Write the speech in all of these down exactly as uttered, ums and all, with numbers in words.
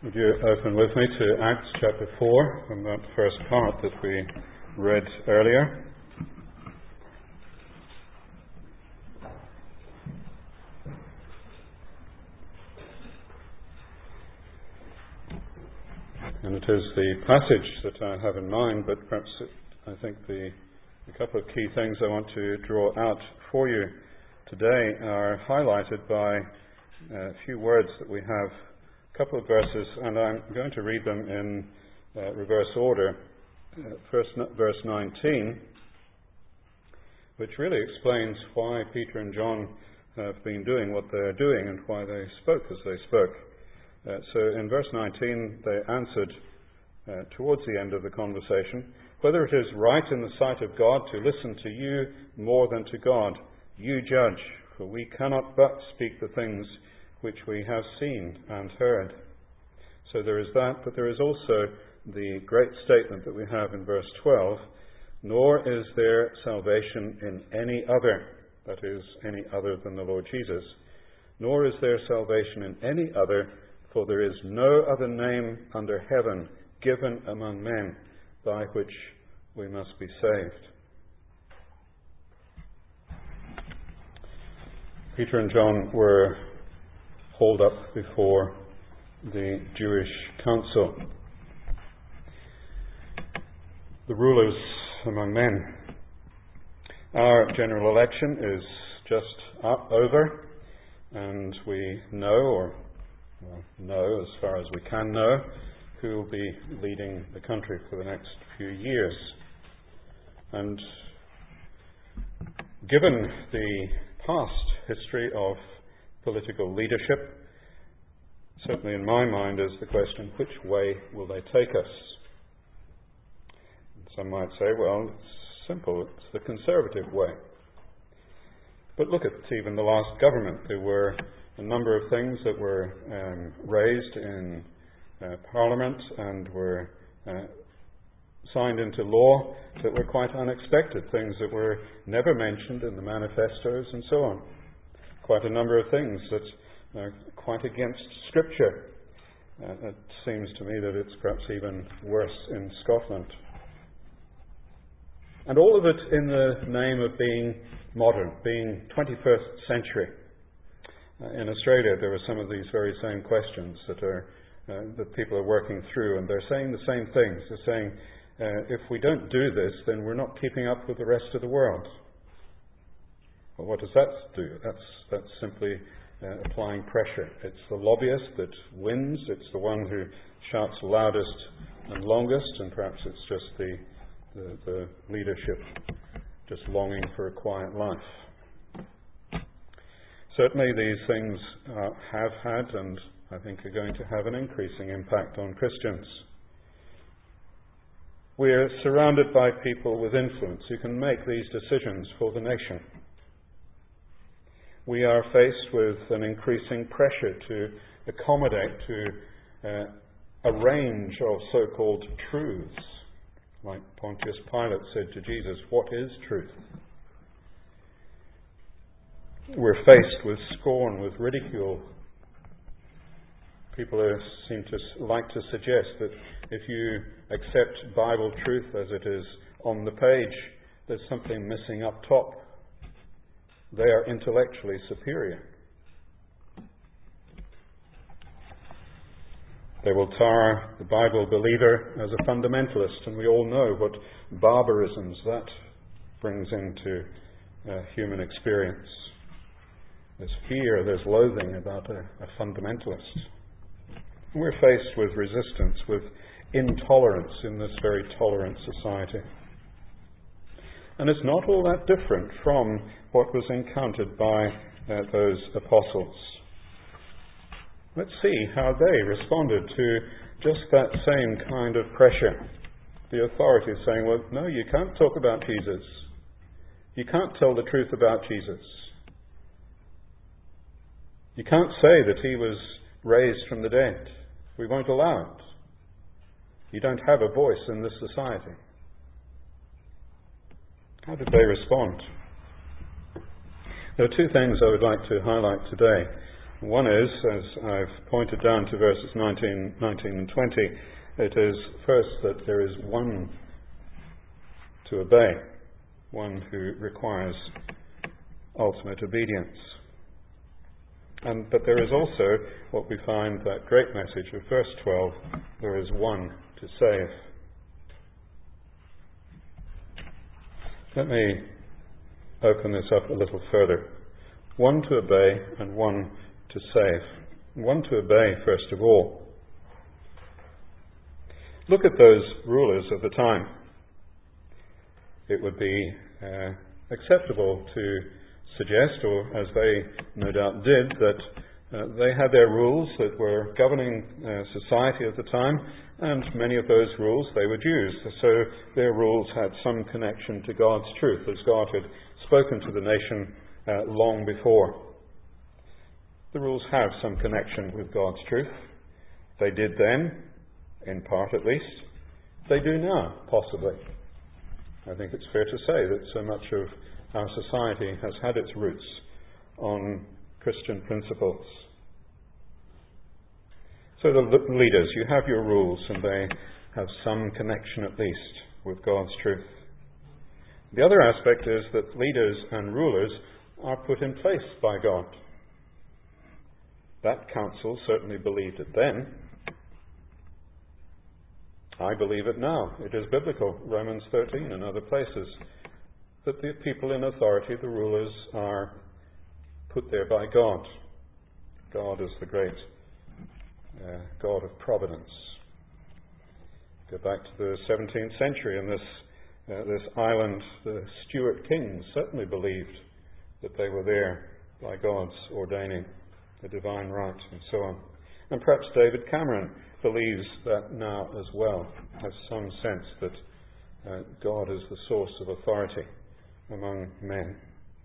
Would you open with me to Acts chapter four, from that first part that we read earlier? And it is the passage that I have in mind, but perhaps it, I think the a couple of key things I want to draw out for you today are highlighted by a few words that we have. Couple of verses, and I'm going to read them in uh, reverse order. Uh, first, verse nineteen, which really explains why Peter and John have been doing what they're doing and why they spoke as they spoke. Uh, so in verse nineteen, they answered uh, towards the end of the conversation, "Whether it is right in the sight of God to listen to you more than to God, you judge, for we cannot but speak the things which we have seen and heard." So there is that, but there is also the great statement that we have in verse twelve, "Nor is there salvation in any other," that is, any other than the Lord Jesus, "nor is there salvation in any other, for there is no other name under heaven given among men by which we must be saved." Peter and John were hauled up before the Jewish council, the rulers among men. Our general election is just up, over, and we know, or well, know as far as we can know, who will be leading the country for the next few years. And given the past history of political leadership, certainly in my mind is the question, which way will they take us? Some might say, well, it's simple, it's the Conservative way. But look at even the last government. There were a number of things that were um, raised in uh, Parliament and were uh, signed into law that were quite unexpected, things that were never mentioned in the manifestos and so on. Quite a number of things that are quite against Scripture. Uh, it seems to me that it's perhaps even worse in Scotland. And all of it in the name of being modern, being twenty-first century. Uh, in Australia, there are some of these very same questions that are uh, that people are working through, and they're saying the same things. They're saying, uh, if we don't do this, then we're not keeping up with the rest of the world. Well, what does that do? That's that's simply uh, applying pressure. It's the lobbyist that wins. It's the one who shouts loudest and longest, and perhaps it's just the, the, the leadership just longing for a quiet life. Certainly these things uh, have had, and I think are going to have, an increasing impact on Christians. We are surrounded by people with influence who can make these decisions for the nation. We are faced with an increasing pressure to accommodate to uh, a range of so-called truths. Like Pontius Pilate said to Jesus, "What is truth?" We're faced with scorn, with ridicule. People are, seem to like to suggest that if you accept Bible truth as it is on the page, there's something missing up top. They are intellectually superior. They will tar the Bible believer as a fundamentalist, and we all know what barbarisms that brings into uh, human experience. There's fear, there's loathing about a, a fundamentalist. And we're faced with resistance, with intolerance in this very tolerant society. And it's not all that different from what was encountered by uh, those apostles. Let's see how they responded to just that same kind of pressure. The authorities saying, well, no, you can't talk about Jesus. You can't tell the truth about Jesus. You can't say that he was raised from the dead. We won't allow it. You don't have a voice in this society. How did they respond? There are two things I would like to highlight today. One is, as I've pointed down to verses nineteen, nineteen and twenty, it is first that there is one to obey, one who requires ultimate obedience. And, but there is also what we find, that great message of verse twelve, there is one to save. Let me open this up a little further. One to obey and one to save. One to obey, first of all. Look at those rulers of the time. It would be uh, acceptable to suggest, or as they no doubt did, that uh, they had their rules that were governing uh, society at the time, and many of those rules they were Jews. So their rules had some connection to God's truth, as God had spoken to the nation uh, long before. The rules have some connection with God's truth. They did then, in part at least. They do now, possibly. I think it's fair to say that so much of our society has had its roots on Christian principles. So the leaders, you have your rules, and they have some connection at least with God's truth. The other aspect is that leaders and rulers are put in place by God. That council certainly believed it then. I believe it now. It is biblical. Romans thirteen and other places. That the people in authority, the rulers, are put there by God. God is the great uh, God of providence. Go back to the seventeenth century, and this uh, this island, the Stuart kings certainly believed that they were there by God's ordaining, the divine right, and so on. And perhaps David Cameron believes that now as well, has some sense that uh, God is the source of authority among men.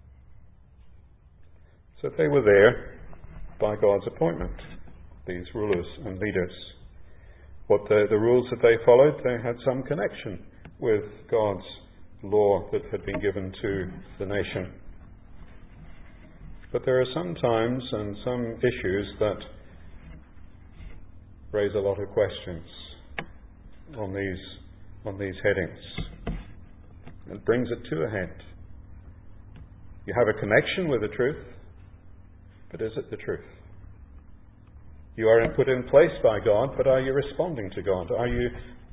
So they were there by God's appointment, these rulers and leaders. What the, the rules that they followed, they had some connection with God's law that had been given to the nation. But there are some times and some issues that raise a lot of questions on these on these headings. It brings it to a head. You have a connection with the truth, but is it the truth? You are put in place by God, but are you responding to God? Are you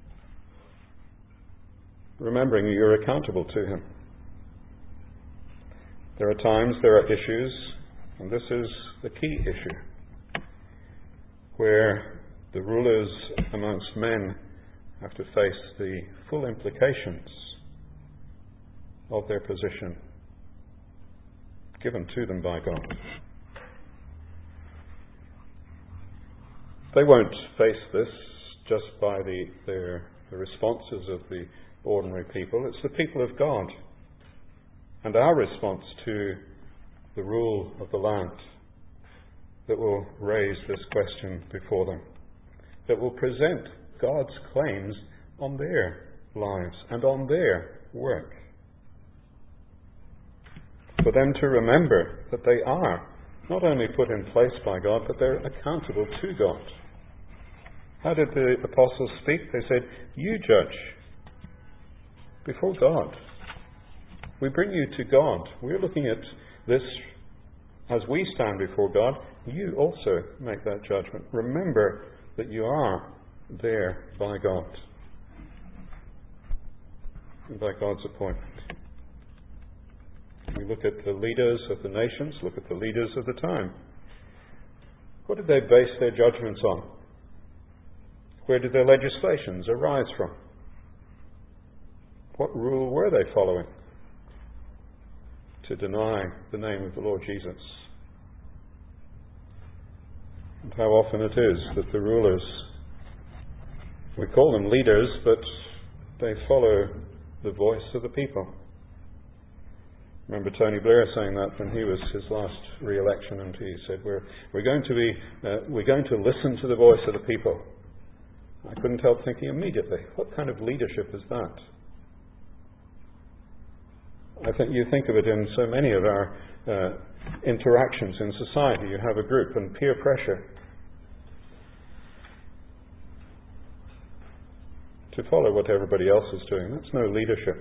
remembering you're accountable to Him? There are times, there are issues, and this is the key issue, where the rulers amongst men have to face the full implications of their position given to them by God. They won't face this just by the, their, the responses of the ordinary people. It's the people of God and our response to the rule of the land that will raise this question before them, that will present God's claims on their lives and on their work. For them to remember that they are not only put in place by God, but they're accountable to God. How did the apostles speak? They said, "You judge before God. We bring you to God. We're looking at this as we stand before God. You also make that judgment. Remember that you are there by God, and by God's appointment." We look at the leaders of the nations, look at the leaders of the time. What did they base their judgments on? Where did their legislations arise from? What rule were they following to deny the name of the Lord Jesus? And how often it is that the rulers, we call them leaders, but they follow the voice of the people. Remember Tony Blair saying that when he was his last re-election, and he said, "We're we're going to be uh, we're going to listen to the voice of the people." I couldn't help thinking immediately, what kind of leadership is that? I think you think of it in so many of our uh, interactions in society. You have a group and peer pressure to follow what everybody else is doing. That's no leadership.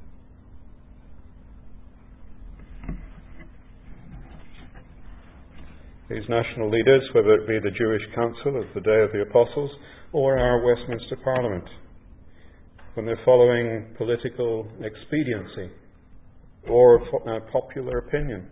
These national leaders, whether it be the Jewish Council of the Day of the Apostles or our Westminster Parliament, when they're following political expediency or uh, popular opinion,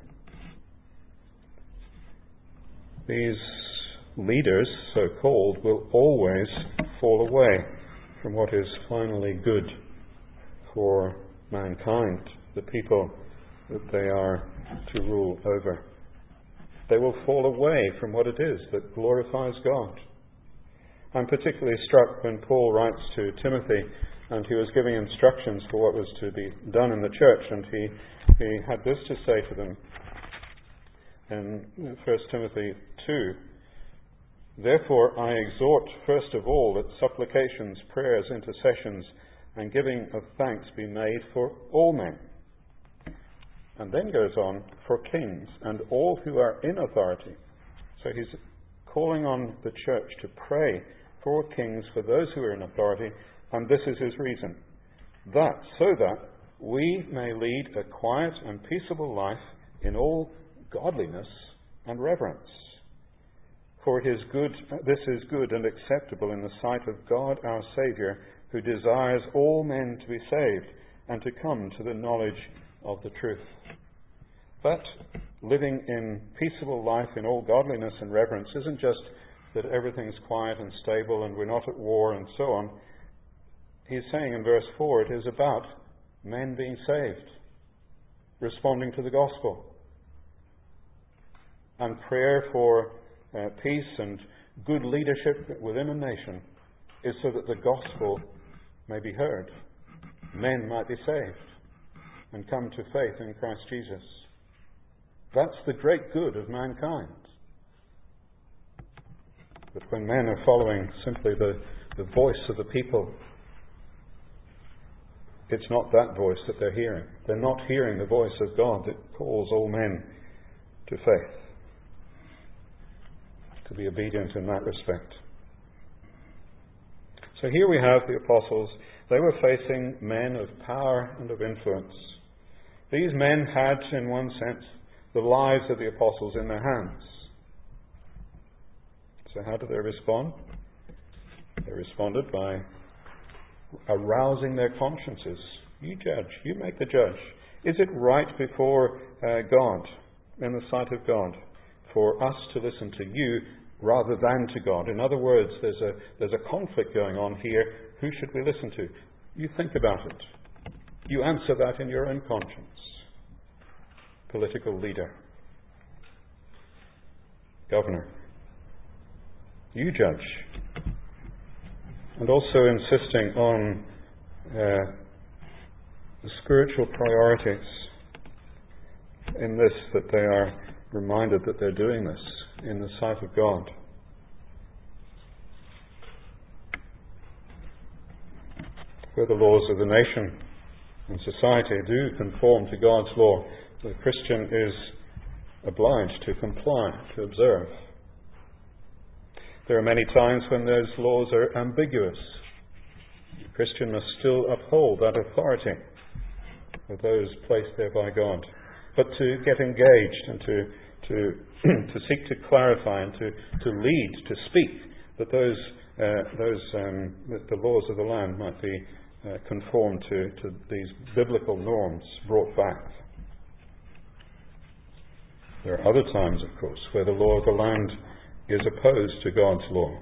these leaders, so-called, will always fall away from what is finally good for mankind, the people that they are to rule over. They will fall away from what it is that glorifies God. I'm particularly struck when Paul writes to Timothy, and he was giving instructions for what was to be done in the church, and he, he had this to say to them in First Timothy two. Therefore I exhort first of all that supplications, prayers, intercessions, and giving of thanks be made for all men. And then goes on, for kings and all who are in authority. So he's calling on the church to pray for kings, for those who are in authority, and this is his reason. That, so that we may lead a quiet and peaceable life in all godliness and reverence. For it is good, this is good and acceptable in the sight of God our Saviour, who desires all men to be saved and to come to the knowledge of the truth. But living in peaceable life in all godliness and reverence isn't just that everything's quiet and stable and we're not at war and so on. He's saying in verse four, it is about men being saved, responding to the gospel. And prayer for uh, peace and good leadership within a nation is so that the gospel may be heard. Men might be saved and come to faith in Christ Jesus. That's the great good of mankind. But when men are following simply the, the voice of the people, it's not that voice that they're hearing. They're not hearing the voice of God that calls all men to faith, to be obedient in that respect. So here we have the apostles. They were facing men of power and of influence. These men had, in one sense, the lives of the apostles in their hands. So how did they respond? They responded by arousing their consciences. You judge. You make the judge. Is it right before uh, God, in the sight of God, for us to listen to you rather than to God? In other words, there's a there's a conflict going on here. Who should we listen to? You think about it. You answer that in your own conscience. Political leader, governor, you judge. And also insisting on uh, the spiritual priorities in this, that they are reminded that they're doing this in the sight of God. Where the laws of the nation and society do conform to God's law, the Christian is obliged to comply, to observe. There are many times when those laws are ambiguous. The Christian must still uphold that authority of those placed there by God. But to get engaged and to to to seek to clarify and to, to lead, to speak, that those uh, those um, that the laws of the land might be uh, conformed to, to these biblical norms brought back. There are other times, of course, where the law of the land is opposed to God's law.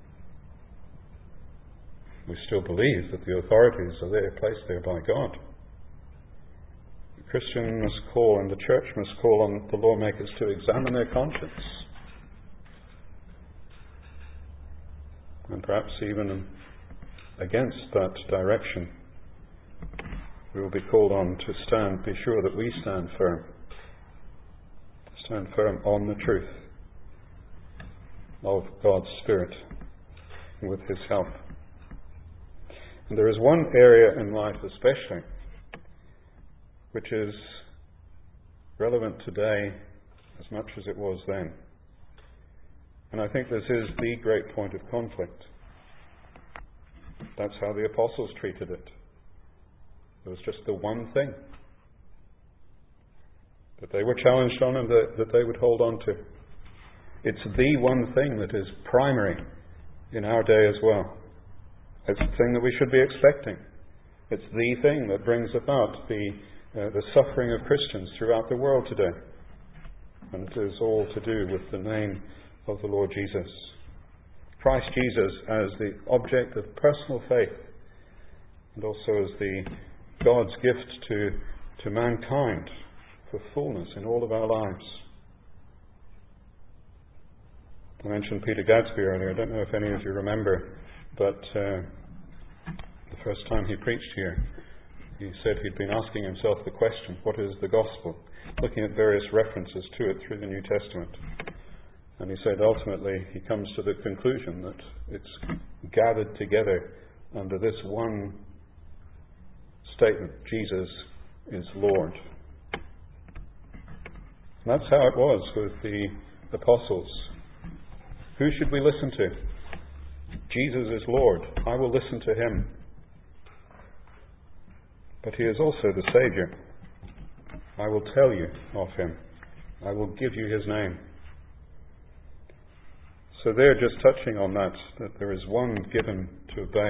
We still believe that the authorities are there, placed there by God. The Christian must call, and the church must call on the lawmakers to examine their conscience. And perhaps even against that direction, we will be called on to stand, be sure that we stand firm. Stand firm on the truth of God's Spirit with His help. And there is one area in life especially which is relevant today as much as it was then. And I think this is the great point of conflict. That's how the apostles treated it. It was just the one thing that they were challenged on and that, that they would hold on to. It's the one thing that is primary in our day as well. It's the thing that we should be expecting. It's the thing that brings about the, uh, the suffering of Christians throughout the world today. And it is all to do with the name of the Lord Jesus. Christ Jesus as the object of personal faith, and also as the God's gift to, to mankind for fullness in all of our lives. I mentioned Peter Gadsby earlier. I don't know if any of you remember, but uh, the first time he preached here, he said he'd been asking himself the question, what is the gospel? Looking at various references to it through the New Testament. And he said ultimately he comes to the conclusion that it's gathered together under this one statement: Jesus is Lord. And that's how it was with the apostles. Who should we listen to? Jesus is Lord. I will listen to him. But he is also the Saviour. I will tell you of him. I will give you his name. So they're just touching on that, that there is one given to obey.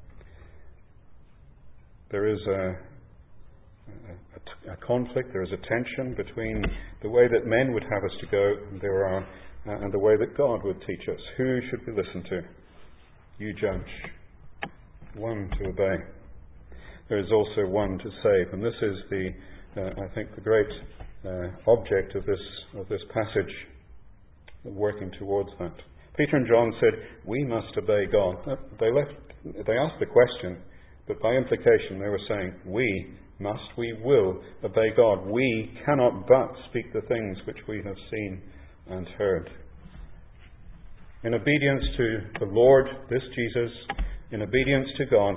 There is a, a, a conflict, there is a tension between the way that men would have us to go and, there are, uh, and the way that God would teach us. Who should we listen to? You judge. One to obey. There is also one to save. And this is the, uh, I think, the great uh, object of this, of this passage, working towards that. Peter and John said, we must obey God. They left, they asked the question, but by implication they were saying, we must, we will obey God. We cannot but speak the things which we have seen and heard. In obedience to the Lord, this Jesus, in obedience to God,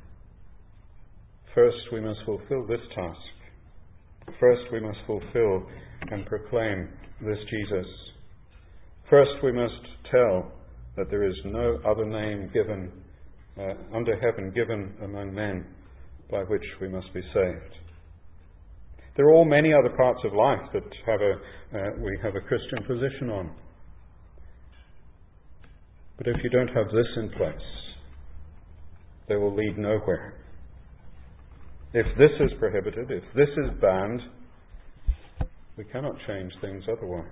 first we must fulfill this task. First we must fulfill and proclaim this Jesus. First we must tell that there is no other name given uh, under heaven given among men by which we must be saved. There are all many other parts of life that have a, uh, we have a Christian position on. But if you don't have this in place, they will lead nowhere. If this is prohibited, if this is banned, we cannot change things otherwise.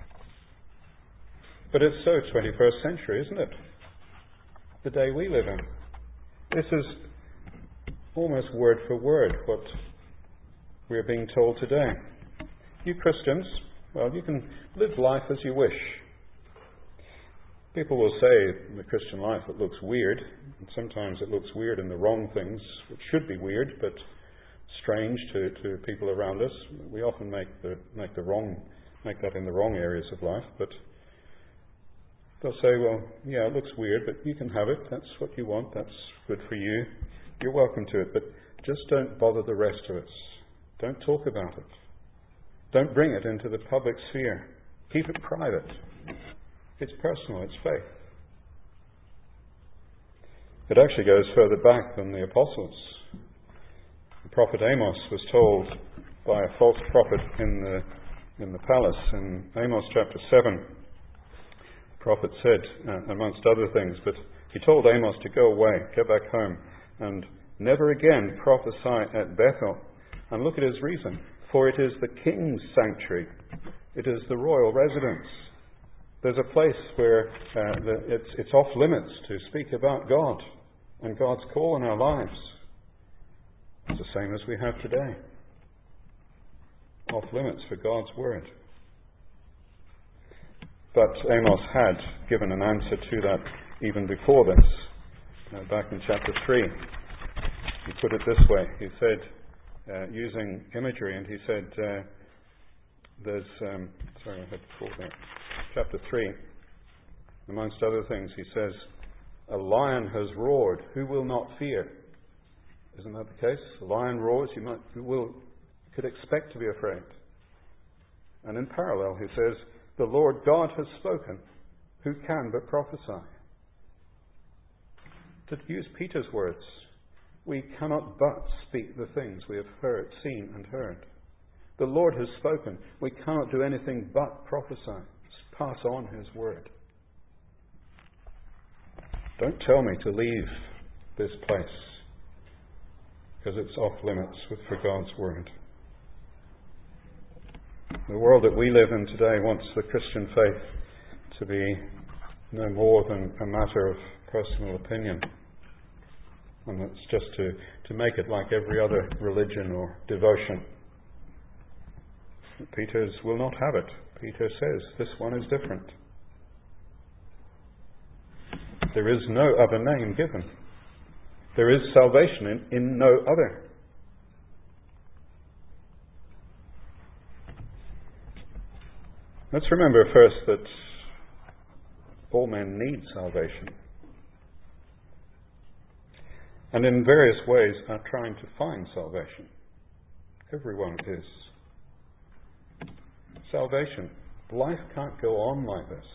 But it's so twenty-first century, isn't it? The day we live in. This is almost word for word what we are being told today. You Christians, well, you can live life as you wish. People will say in the Christian life it looks weird, and sometimes it looks weird in the wrong things, which should be weird, but strange to, to people around us. We often make the make the wrong make that in the wrong areas of life, but they'll say, well, yeah, it looks weird, but you can have it. That's what you want. That's good for you. You're welcome to it. But just don't bother the rest of us. Don't talk about it. Don't bring it into the public sphere. Keep it private. It's personal. It's faith. It actually goes further back than the apostles. The prophet Amos was told by a false prophet in the, in the palace in Amos chapter seven. Prophet said, uh, amongst other things, but he told Amos to go away, go back home, and never again prophesy at Bethel. And look at his reason. For it is the king's sanctuary. It is the royal residence. There's a place where uh, the, it's, it's off limits to speak about God and God's call in our lives. It's the same as we have today. Off limits for God's word. But Amos had given an answer to that even before this. Uh, back in chapter three, he put it this way. He said, uh, using imagery, and he said, uh, there's, um, sorry, I had before that. Chapter three, amongst other things, he says, a lion has roared, who will not fear? Isn't that the case? A lion roars, you might, you will could expect to be afraid. And in parallel, he says, the Lord God has spoken. Who can but prophesy? To use Peter's words, we cannot but speak the things we have heard, seen and heard. The Lord has spoken. We cannot do anything but prophesy, pass on his word. Don't tell me to leave this place, because it's off limits for God's word. The world that we live in today wants the Christian faith to be no more than a matter of personal opinion. And it's just to, to make it like every other religion or devotion. Peter's will not have it. Peter says this one is different. There is no other name given. There is salvation in, in no other. Let's remember first that all men need salvation. And in various ways are trying to find salvation. Everyone is. Salvation. Life can't go on like this.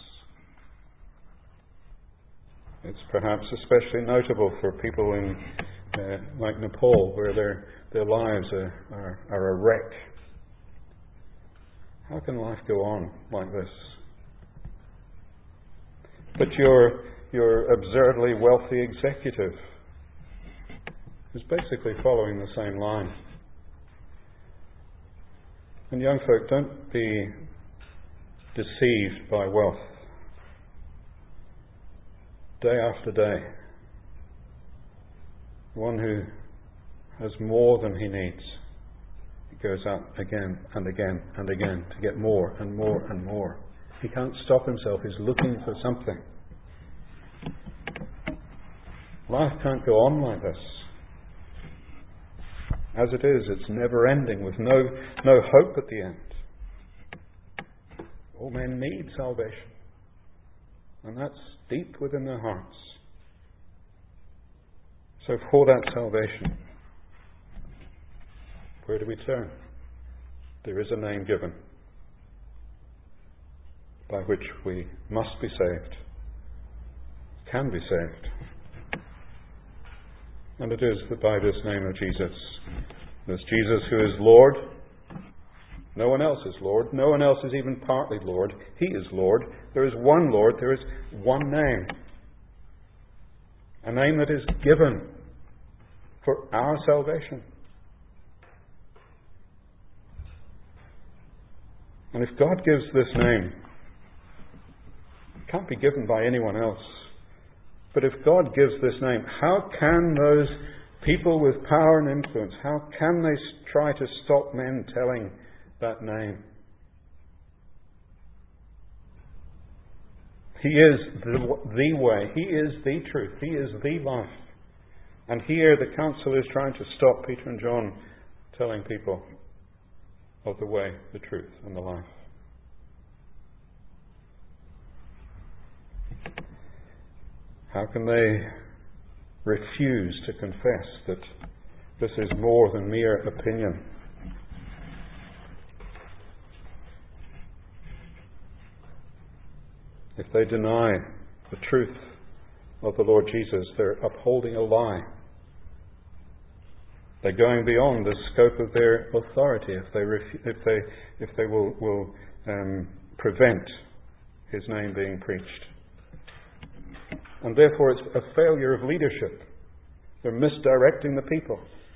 It's perhaps especially notable for people in uh, like Nepal, where their their lives are, are, are a wreck. How can life go on like this? But your your absurdly wealthy executive is basically following the same line. And young folk, don't be deceived by wealth. Day after day, one who has more than he needs, he goes out again and again and again to get more and more and more. He can't stop himself. He's looking for something. Life can't go on like this. As it is, it's never ending with no, no hope at the end. All men need salvation. And that's deep within their hearts. So for that salvation, where do we turn? There is a name given by which we must be saved, can be saved. And it is by this name of Jesus. This Jesus who is Lord. No one else is Lord. No one else is even partly Lord. He is Lord. There is one Lord. There is one name. A name that is given for our salvation. And if God gives this name, it can't be given by anyone else. But if God gives this name, how can those people with power and influence, how can they try to stop men telling that name? He is the, the way. He is the truth. He is the life. And here the council is trying to stop Peter and John telling people of the way, the truth, and the life. How can they refuse to confess that this is more than mere opinion? If they deny the truth of the Lord Jesus, they're upholding a lie. They're going beyond the scope of their authority if they refu- if they if they will will um, prevent His name being preached. And therefore it's a failure of leadership. They're misdirecting the people.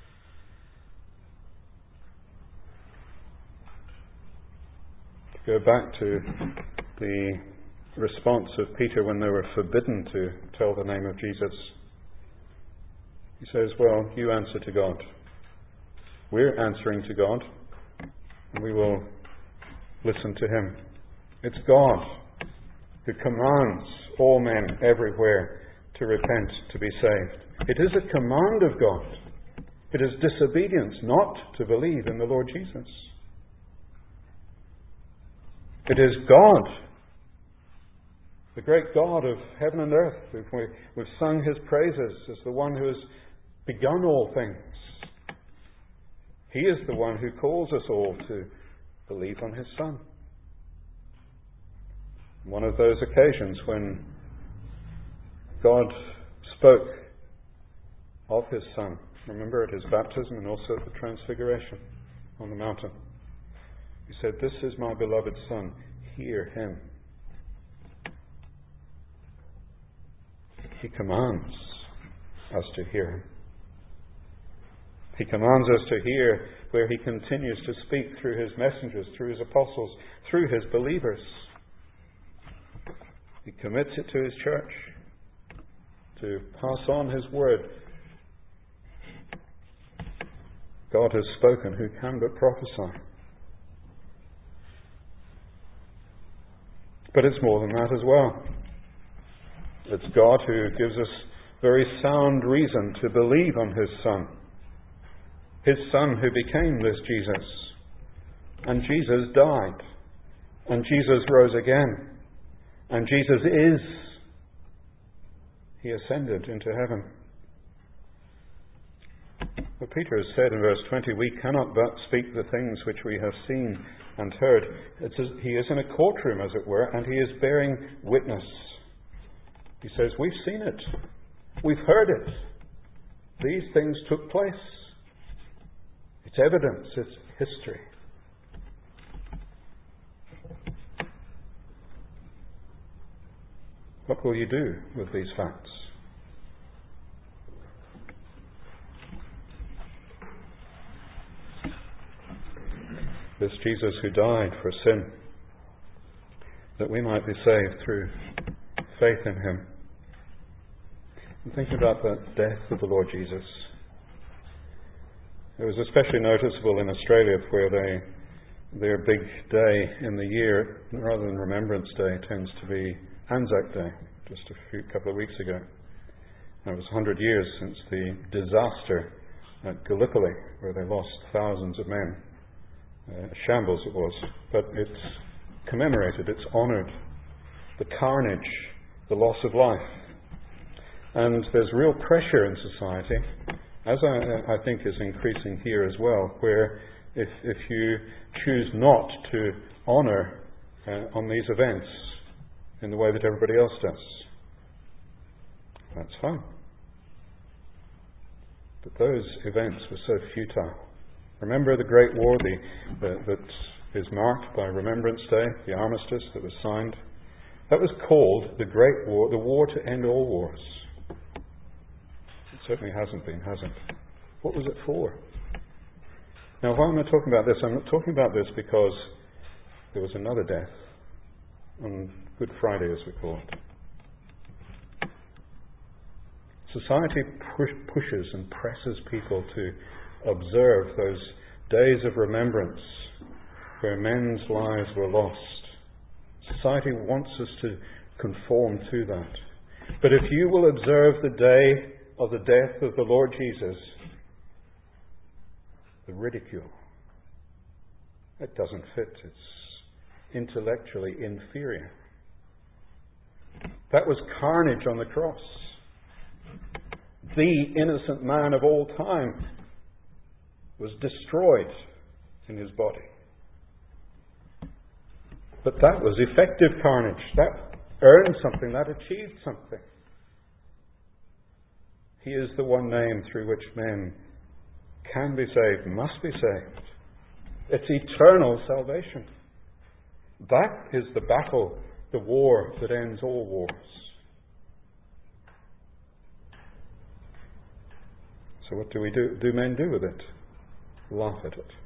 To go back to the response of Peter when they were forbidden to tell the name of Jesus. He says, well, you answer to God. We're answering to God, and we will listen to Him. It's God who commands all men everywhere to repent, to be saved. It is a command of God. It is disobedience not to believe in the Lord Jesus. It is God, the great God of heaven and earth. We've, we've sung His praises as the one who has begun all things. He is the one who calls us all to believe on his Son. One of those occasions when God spoke of his Son, remember, at his baptism and also at the transfiguration on the mountain. He said, "This is my beloved Son, hear him." He commands us to hear him. He commands us to hear where he continues to speak through his messengers, through his apostles, through his believers. He commits it to his church to pass on his word. God has spoken, who can but prophesy? But it's more than that as well. It's God who gives us very sound reason to believe on his Son. His Son who became this Jesus. And Jesus died. And Jesus rose again. And Jesus is. He ascended into heaven. But Peter has said in verse twenty, we cannot but speak the things which we have seen and heard. It's as, he is in a courtroom, as it were, and he is bearing witness. He says, we've seen it. We've heard it. These things took place. It's evidence. It's history. What will you do with these facts? This Jesus who died for sin, that we might be saved through faith in him. And thinking about the death of the Lord Jesus. It was especially noticeable in Australia, where they, their big day in the year, rather than Remembrance Day, tends to be Anzac Day, just a few couple of weeks ago. And it was one hundred years since the disaster at Gallipoli, where they lost thousands of men. Uh, shambles it was, but it's commemorated, it's honoured. The carnage, the loss of life. And there's real pressure in society, as I, I think is increasing here as well, where if, if you choose not to honour uh, on these events in the way that everybody else does, that's fine. But those events were so futile. Remember the Great War the, the, that is marked by Remembrance Day, the armistice that was signed? That was called the Great War, the war to end all wars. It certainly hasn't been, has it? What was it for? Now, why am I talking about this? I'm not talking about this because there was another death on Good Friday, as we call it. Society push, pushes and presses people to observe those days of remembrance where men's lives were lost. Society wants us to conform to that. But if you will observe the day of the death of the Lord Jesus, the ridicule, it doesn't fit. It's intellectually inferior. That was carnage on the cross. The innocent man of all time was destroyed in his body. But that was effective carnage. That earned something. That achieved something. He is the one name through which men can be saved, must be saved. It's eternal salvation. That is the battle, the war that ends all wars. So what do we do? Do men do with it? Laugh at it.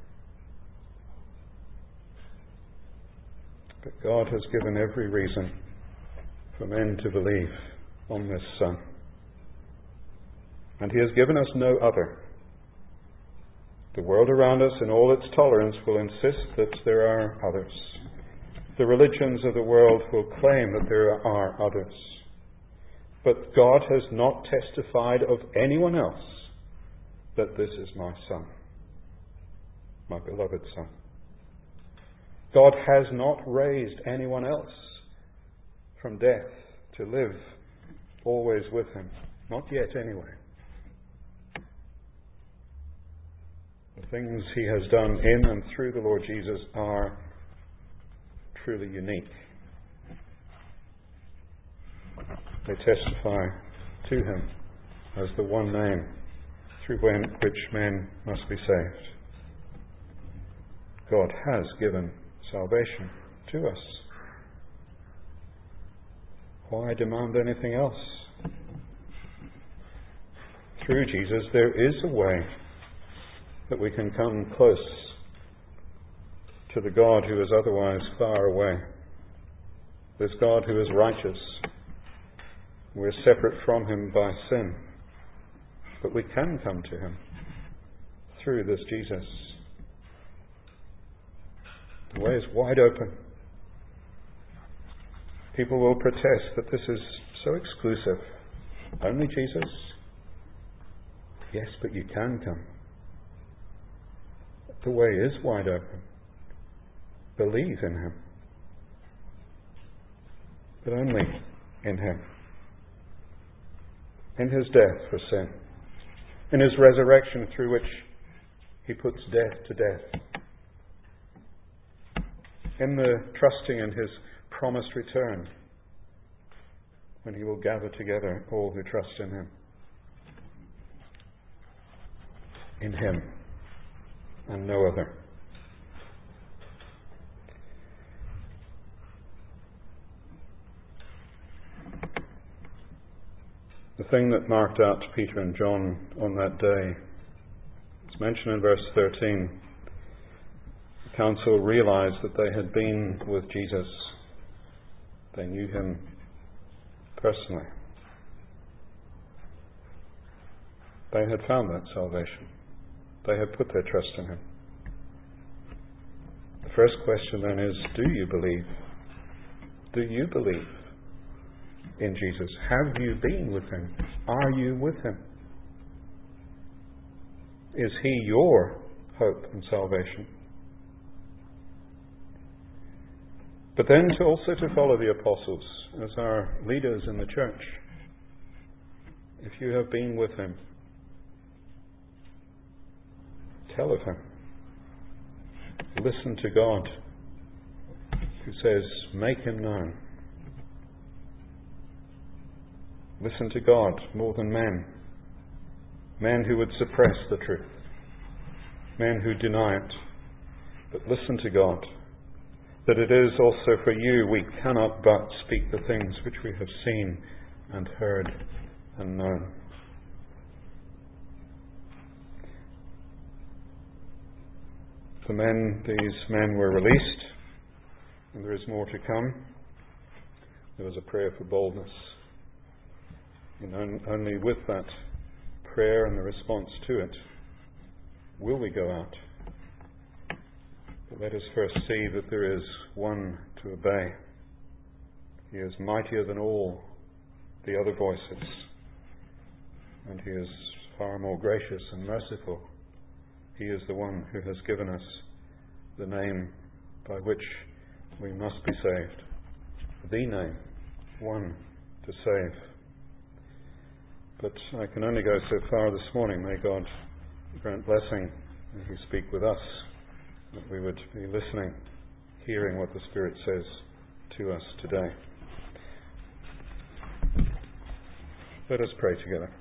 But God has given every reason for men to believe on this Son. And he has given us no other. The world around us, in all its tolerance, will insist that there are others. The religions of the world will claim that there are others. But God has not testified of anyone else that this is my Son, my beloved Son. God has not raised anyone else from death to live always with him. Not yet, anyway. The things he has done in and through the Lord Jesus are truly unique. They testify to him as the one name through when, which men must be saved. God has given salvation to us. Why demand anything else? Through Jesus there is a way that we can come close to the God who is otherwise far away. This God who is righteous. We're separate from him by sin. But we can come to him through this Jesus. The way is wide open. People will protest that this is so exclusive. Only Jesus? Yes, but you can come. The way is wide open. Believe in him. But only in him. In his death for sin. In his resurrection through which he puts death to death. In the trusting in his promised return, when he will gather together all who trust in him. In him and no other. The thing that marked out Peter and John on that day, it's mentioned in verse thirteen. The council realized that they had been with Jesus. They knew him personally. They had found that salvation. They had put their trust in him. The first question then is, do you believe? Do you believe in Jesus? Have you been with him? Are you with him? Is he your hope and salvation? But then to also to follow the apostles as our leaders in the church. If you have been with him, tell of him. Listen to God, who says, make him known. Listen to God more than men. Men who would suppress the truth. Men who deny it. But listen to God. That it is also for you we cannot but speak the things which we have seen and heard and known. The men, these men were released, and there is more to come. There was a prayer for boldness. And on, only with that prayer and the response to it will we go out. But let us first see that there is one to obey. He is mightier than all the other voices, and he is far more gracious and merciful. He is the one who has given us the name by which we must be saved. The name, one to save. But I can only go so far this morning. May God grant blessing as He speak with us, that we would be listening, hearing what the Spirit says to us today. Let us pray together.